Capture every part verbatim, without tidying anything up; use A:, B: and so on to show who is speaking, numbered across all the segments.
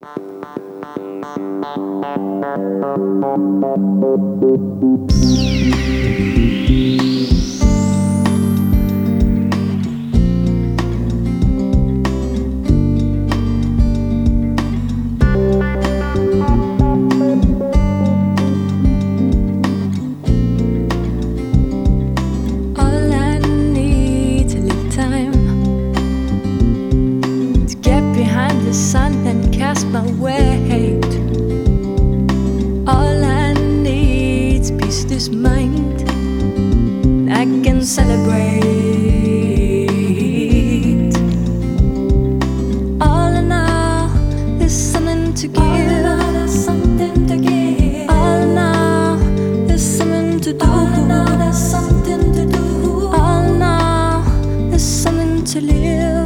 A: The sun and cast my weight. All I need's peace, this mind I can celebrate. All in all, there's something to give. All in all, there's something to give. All in all, there's something to do. All in all, there's something to do. All in all, there's something to live.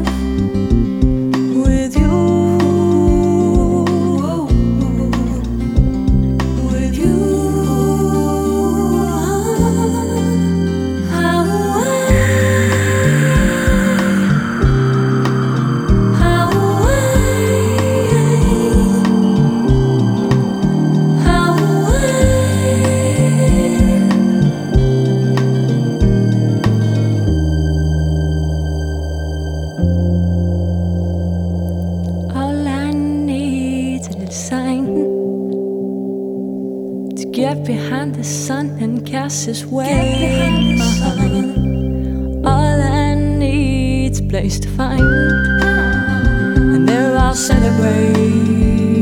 A: Get behind the sun and cast his weight. All I need's a place to find, and there I'll celebrate.